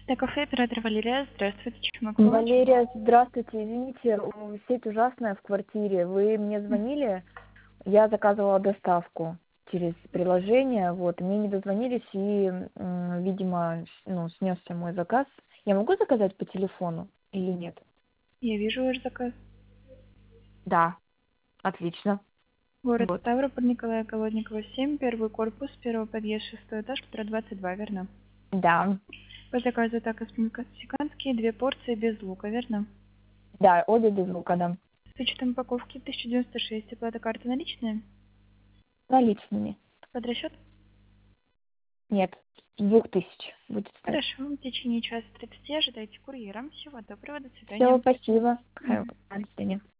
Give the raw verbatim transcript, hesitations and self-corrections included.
Это кафе оператор Валерия. Здравствуйте, чем могу помочь? Валерия, здравствуйте. Извините, у- сеть ужасная в квартире. Вы мне звонили, я заказывала доставку через приложение, вот, мне не дозвонились и, м, видимо, с- ну, снесся мой заказ. Я могу заказать по телефону или нет? Я вижу ваш заказ. Да, отлично. Город Вот. Ставрополь, Николая Голодникова, семь, первый корпус, первый подъезд, шестой этаж, квартира двадцать два, верно? Да, По заказу так мексиканские, две порции без лука, верно? да, обе без лука, да. С вычетом упаковки тысяча девяносто шесть, оплата карты наличные? Наличными. Под расчет? Нет, двух тысяч будет стоить. Хорошо, в течение часа тридцати ожидайте курьера. Всего доброго, до Все, свидания. спасибо. Мгм. Хорошего настроения.